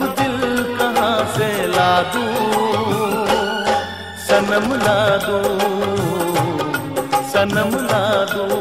दिल कहाँ से ला दूं, सनम ला दूं, सनम ला दूं।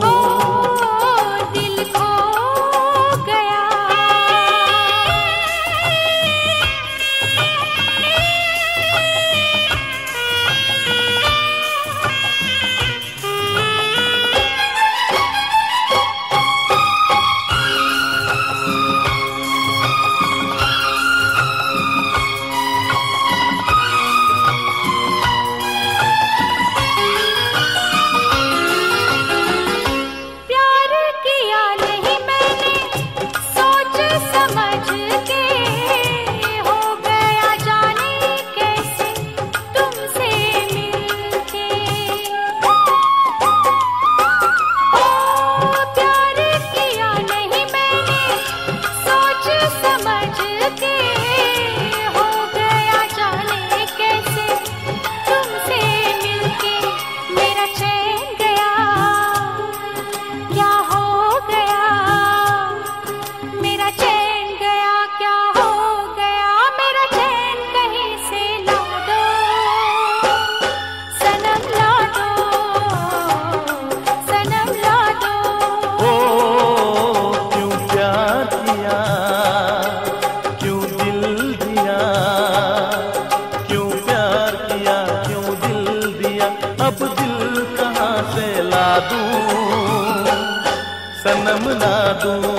सनम ला दूं,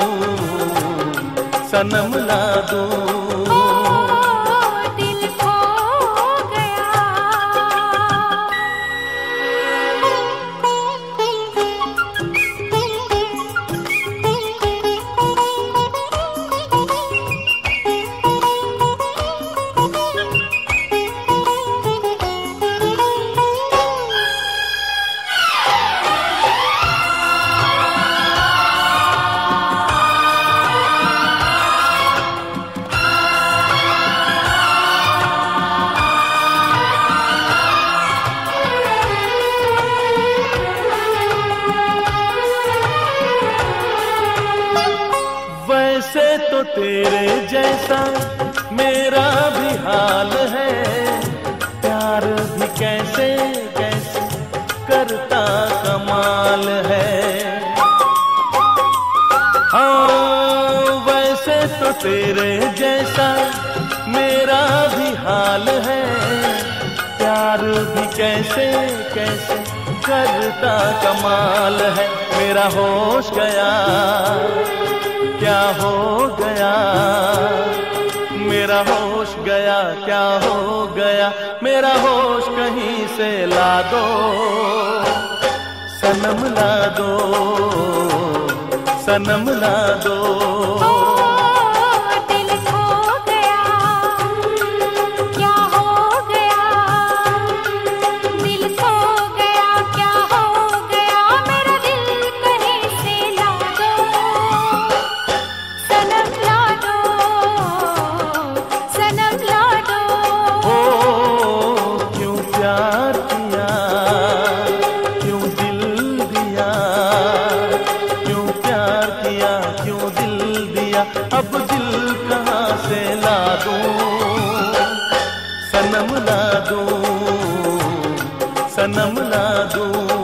सनम ला दूं। दिल खो गया। वैसे तो तेरे जैसा मेरा भी हाल है, प्यार भी कैसे कैसे करता कमाल है। हाँ वैसे तो तेरे जैसा मेरा भी हाल है, प्यार भी कैसे कैसे करता कमाल है। मेरा होश गया, क्या हो गया, मेरा होश गया, क्या हो गया, मेरा होश कहीं से ला दो, सनम ला दो, सनम ला दो। अब दिल कहाँ से ला दूं, सनम ला दूं, सनम ला दूं।